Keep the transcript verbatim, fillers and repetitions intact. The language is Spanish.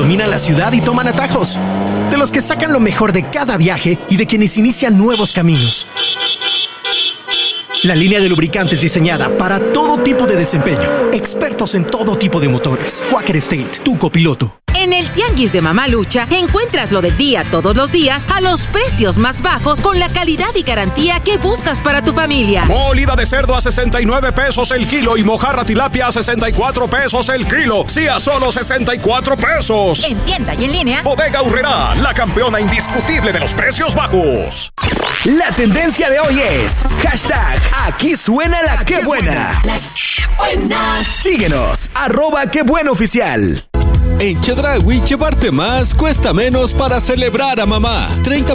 dominan la ciudad y toman atajos, de los que sacan lo mejor de cada viaje y de quienes inician nuevos caminos. La línea de lubricantes diseñada para todo tipo de desempeño. Expertos en todo tipo de motores. Quaker State, tu copiloto. En el Tianguis de Mamalucha encuentras lo del día todos los días a los precios más bajos con la calidad y garantía que buscas para tu familia. Molida de cerdo a sesenta y nueve pesos el kilo y mojarra tilapia a sesenta y cuatro pesos el kilo. Sí, a solo sesenta y cuatro pesos. En tienda y en línea. Bodega Aurrerá, la campeona indiscutible de los precios bajos. La tendencia de hoy es hashtag aquí suena la que buena. La que buena. Síguenos, arroba que buena oficial. En Chedraui, llevarte más cuesta menos para celebrar a mamá. treinta